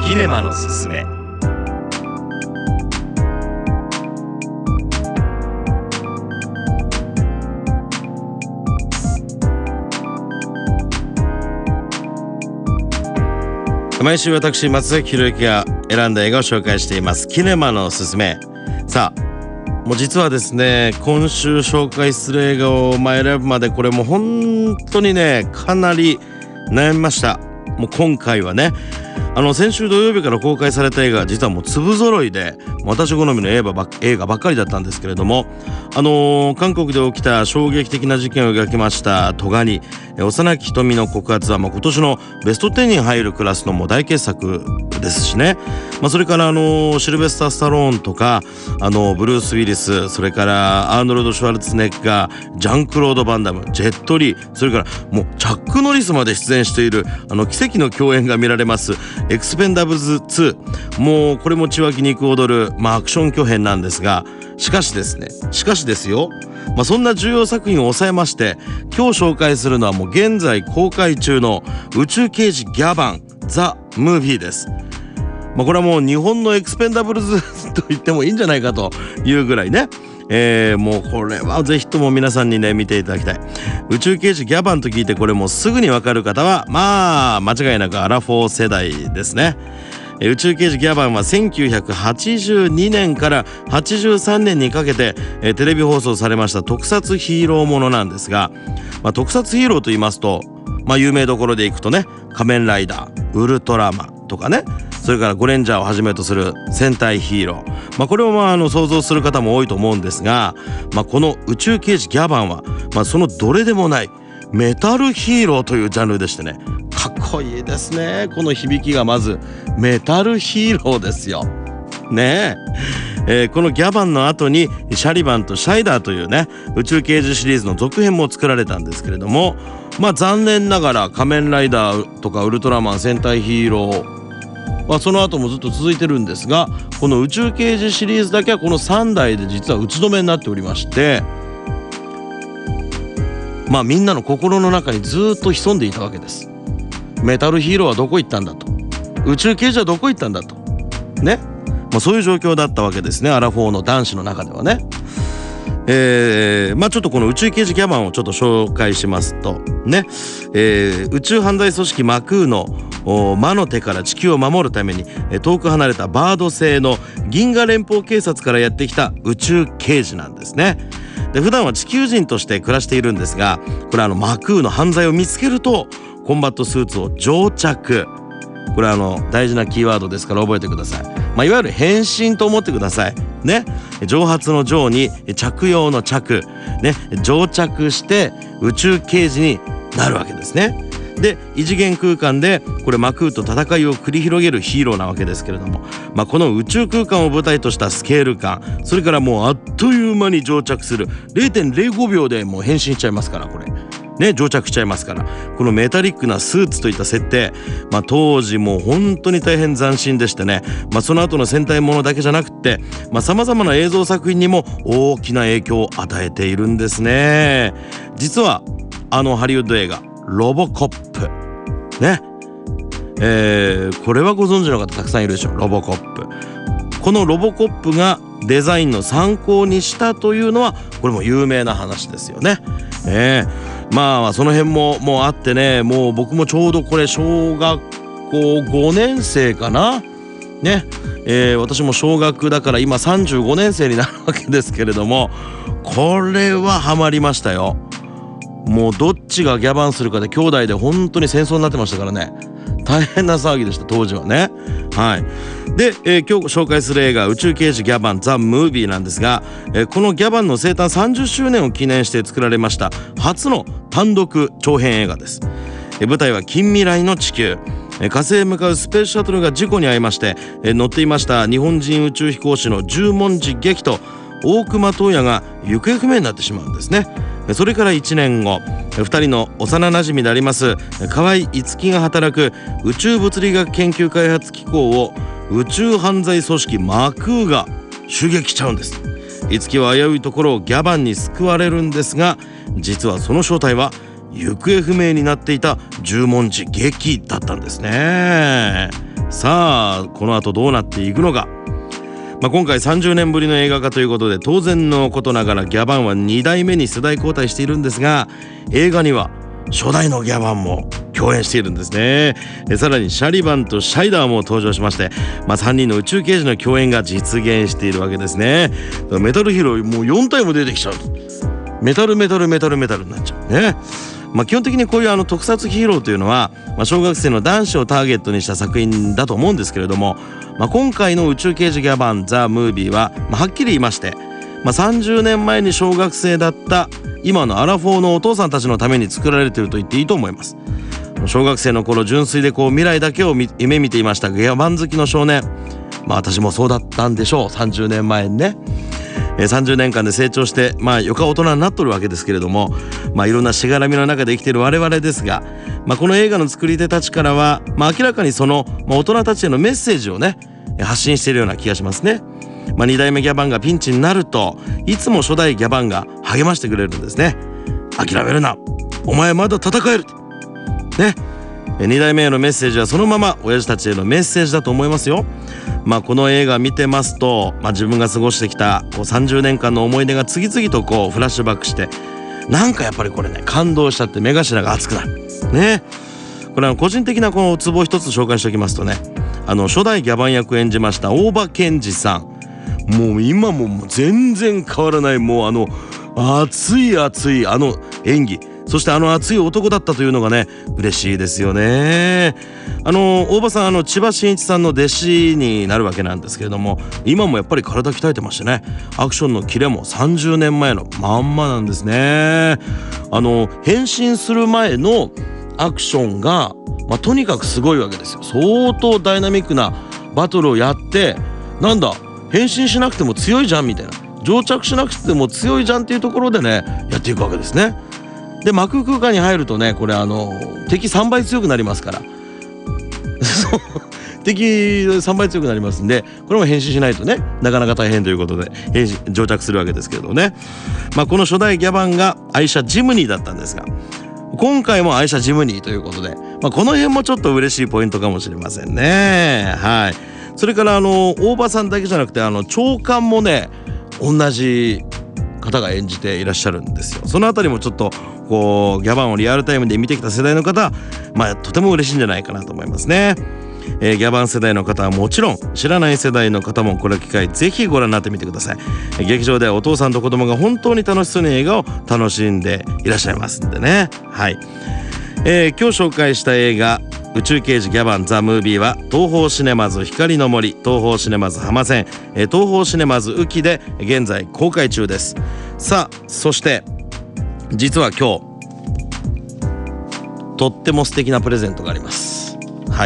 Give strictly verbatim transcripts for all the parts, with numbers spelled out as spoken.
キネマのすすめ。毎週私松崎ひろゆきが選んだ映画を紹介していますキネマのすすめ。さあもう実はですね、今週紹介する映画をまあ選ぶまでこれもう本当にねかなり悩みました。もう今回はね、あの先週土曜日から公開された映画は実はもう粒揃いで私好みの映画ば映画ばっかりだったんですけれども、あのー、韓国で起きた衝撃的な事件を描きましたトガニ、幼き瞳の告発はもう今年のベストじゅうに入るクラスのもう大傑作ですしね、まあ、それから、あのー、シルベスター・スタローンとか、あのー、ブルース・ウィリス、それからアーノルド・シュワルツェネッガー、ジャンクロード・バンダム、ジェット・リー、それからもうチャック・ノリスまで出演しているあの奇跡の共演が見られますエクスペンダブルズツー、もうこれも血湧き肉踊る、まあ、アクション巨編なんですが、しかしですねしかしですよ、まあ、そんな重要作品を抑えまして今日紹介するのはもう現在公開中の宇宙刑事ギャバンザ・ムービーです。まあ、これはもう日本のエクスペンダブルズと言ってもいいんじゃないかというぐらいね、えー、もうこれはぜひとも皆さんにね見ていただきたい。宇宙刑事ギャバンと聞いてこれもうすぐにわかる方はまあ間違いなくアラフォー世代ですね。宇宙刑事ギャバンはせんきゅうひゃくはちじゅうにねんからはちじゅうさんねんにかけてテレビ放送されました特撮ヒーローものなんですが、まあ、特撮ヒーローと言いますと、まあ、有名どころでいくとね仮面ライダー、ウルトラマンとかね、それからゴレンジャーをはじめとする戦隊ヒーロー、まあ、これをまああの想像する方も多いと思うんですが、まあ、この宇宙刑事ギャバンは、まあ、そのどれでもないメタルヒーローというジャンルでしてね、かっこいいですね。この響きがまずメタルヒーローですよねええー、このギャバンの後にシャリバンとシャイダーというね宇宙刑事シリーズの続編も作られたんですけれども、まあ残念ながら仮面ライダーとかウルトラマン、戦隊ヒーローはその後もずっと続いてるんですが、この宇宙刑事シリーズだけはこのさんだいで実は打ち止めになっておりまして、まあみんなの心の中にずっと潜んでいたわけです。メタルヒーローはどこ行ったんだと、宇宙刑事はどこ行ったんだとね、まあ、そういう状況だったわけですね、アラフォーの男子の中ではね。えー、まあちょっとこの宇宙刑事ギャバンをちょっと紹介しますとね、えー、宇宙犯罪組織マクーの魔の手から地球を守るために遠く離れたバード星の銀河連邦警察からやってきた宇宙刑事なんですね。で普段は地球人として暮らしているんですが、これあのマクーの犯罪を見つけるとコンバットスーツを蒸着、これはあの大事なキーワードですから覚えてください。まあ、いわゆる変身と思ってくださいね。蒸発の蒸に着用の着ね、蒸着して宇宙刑事になるわけですね。で異次元空間でこれマクーと戦いを繰り広げるヒーローなわけですけれども、まあ、この宇宙空間を舞台としたスケール感、それからもうあっという間に蒸着する れいてんれいごびょうでもう変身しちゃいますから、これね蒸着しちゃいますから、このメタリックなスーツといった設定、まあ、当時もう本当に大変斬新でしてね、まあ、その後の戦隊ものだけじゃなくってさまざ、まな映像作品にも大きな影響を与えているんですね。実はあのハリウッド映画ロボコップね、えー、これはご存知の方たくさんいるでしょう。ロボコップ、このロボコップがデザインの参考にしたというのはこれも有名な話ですよね。えー、まあその辺ももうあってね、もう僕もちょうどこれ小学校ごねんせいかなね、えー、私も小学だから今さんじゅうごねんせいになるわけですけれども、これはハマりましたよ。もうどっちがギャバンするかで兄弟で本当に戦争になってましたからね、大変な騒ぎでした当時はね。はいで、えー、今日紹介する映画宇宙刑事ギャバンザ・ムービーなんですが、えー、このギャバンの生誕さんじゅっしゅうねんを記念して作られました初の単独長編映画です。えー、舞台は近未来の地球、えー、火星へ向かうスペースシャトルが事故に遭いまして、えー、乗っていました日本人宇宙飛行士の十文字激と大隈東也が行方不明になってしまうんですね。それからいちねんご、ふたりの幼なじみであります河合逸樹が働く宇宙物理学研究開発機構を宇宙犯罪組織マクーが襲撃しちゃうんです。逸樹は危ういところをギャバンに救われるんですが、実はその正体は行方不明になっていた十文字激だったんですね。 さあこの後どうなっていくのか。まあ、今回さんじゅうねんぶりの映画化ということで、当然のことながらギャバンはにだいめに世代交代しているんですが、映画には初代のギャバンも共演しているんですね。でさらにシャリバンとシャイダーも登場しまして、まあ、さんにんの宇宙刑事の共演が実現しているわけですね。メタルヒーローもうよん体も出てきちゃうと、メタルメタルメタルメタルになっちゃうね。まあ、基本的にこういうあの特撮ヒーローというのは、まあ、小学生の男子をターゲットにした作品だと思うんですけれども、まあ、今回の宇宙刑事ギャバンザ・ムービーは、まあ、はっきり言いまして、まあ、さんじゅうねんまえに小学生だった今のアラフォーのお父さんたちのために作られていると言っていいと思います。小学生の頃純粋でこう未来だけを夢見ていましたギャバン好きの少年、まあ私もそうだったんでしょう。さんじゅうねんまえにね、えー、さんじゅうねんかんで成長してまあよか大人になっとるわけですけれども、まあいろんなしがらみの中で生きている我々ですが、まあ、この映画の作り手たちからは、まあ、明らかにその、まあ、大人たちへのメッセージをね発信しているような気がしますね。まあ、にだいめギャバンがピンチになるといつも初代ギャバンが励ましてくれるんですね。諦めるな、お前まだ戦えるね。にだいめへのメッセージはそのまま親父たちへのメッセージだと思いますよ。まあ、この映画見てますと、まあ、自分が過ごしてきたこうさんじゅうねんかんの思い出が次々とこうフラッシュバックして、なんかやっぱりこれね感動しちゃって目頭が熱くなるね。これは個人的なこのツボを一つ紹介しておきますとね、あの初代ギャバン役を演じました大場健二さん、もう今ももう全然変わらない、もうあの熱い熱いあの演技、そしてあの熱い男だったというのがね嬉しいですよね。あの大場さん、あの千葉真一さんの弟子になるわけなんですけれども、今もやっぱり体鍛えてましてね、アクションのキレもさんじゅうねんまえのまんまなんですね。あの変身する前のアクションが、まあ、とにかくすごいわけですよ。相当ダイナミックなバトルをやって、なんだ変身しなくても強いじゃんみたいな、蒸着しなくても強いじゃんっていうところでねやっていくわけですね。で真空空間に入るとね、これあの敵さんばい強くなりますから敵さんばい強くなりますんで、これも変身しないとねなかなか大変ということで変身蒸着するわけですけれどね。まあ、この初代ギャバンが愛車ジムニーだったんですが、今回も愛車ジムニーということで、まあ、この辺もちょっと嬉しいポイントかもしれませんね。はい。それからあの大場さんだけじゃなくて、あの長官もね同じ方が演じていらっしゃるんですよ。そのあたりもちょっとこうギャバンをリアルタイムで見てきた世代の方、まあとても嬉しいんじゃないかなと思いますね。えー、ギャバン世代の方はもちろん、知らない世代の方もこれ機会ぜひご覧になってみてください。えー、劇場ではお父さんと子供が本当に楽しそうに映画を楽しんでいらっしゃいますんでね。はい。えー、今日紹介した映画宇宙刑事ギャバンザ・ムービーは東宝シネマズ光の森、東宝シネマズ浜線、えー、東宝シネマズ宇城で現在公開中です。さあそして実は今日とっても素敵なプレゼントがあります。はい。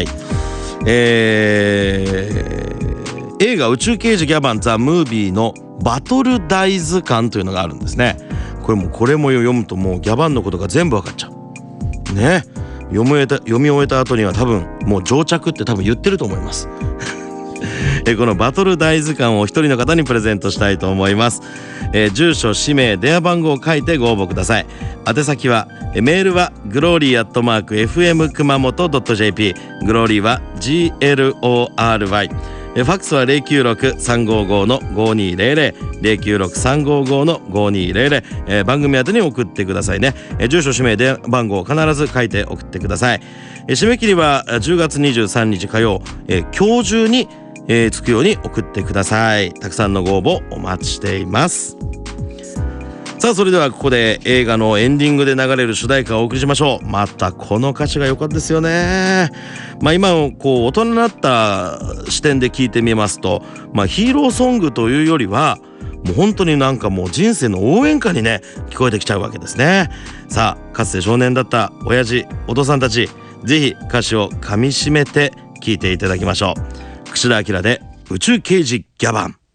えー、映画宇宙刑事ギャバンザ・ムービーのバトル大図鑑というのがあるんですね。これもこれも読むともうギャバンのことが全部わかっちゃうね。読み終えた読み終えた後には多分もう上着って多分言ってると思いますえこのバトル大図鑑を一人の方にプレゼントしたいと思います。えー、住所、氏名、電話番号を書いてご応募ください。宛先はえメールはグローリーアットマーク エフエム 熊本 ドット ジェーピー、 グローリーは ジーエルオーアールワイ、 えファックスは ゼロきゅうろく さんごご の ごにゼロゼロ ゼロきゅうろく さんごご の ごにゼロゼロ、えー、番組宛てに送ってくださいね。えー、住所、氏名、電話番号を必ず書いて送ってください。えー、締め切りはじゅうがつにじゅうさんにち火曜、えー、今日中にえー、つくように送ってください。たくさんのご応募お待ちしています。さあそれではここで映画のエンディングで流れる主題歌をお送りしましょう。またこの歌詞が良かったですよね。まあ今こう大人になった視点で聞いてみますと、まあヒーローソングというよりはもう本当になんかもう人生の応援歌にね聞こえてきちゃうわけですね。さあかつて少年だった親父お父さんたち、ぜひ歌詞をかみしめて聞いていただきましょう。串田明で宇宙刑事ギャバン。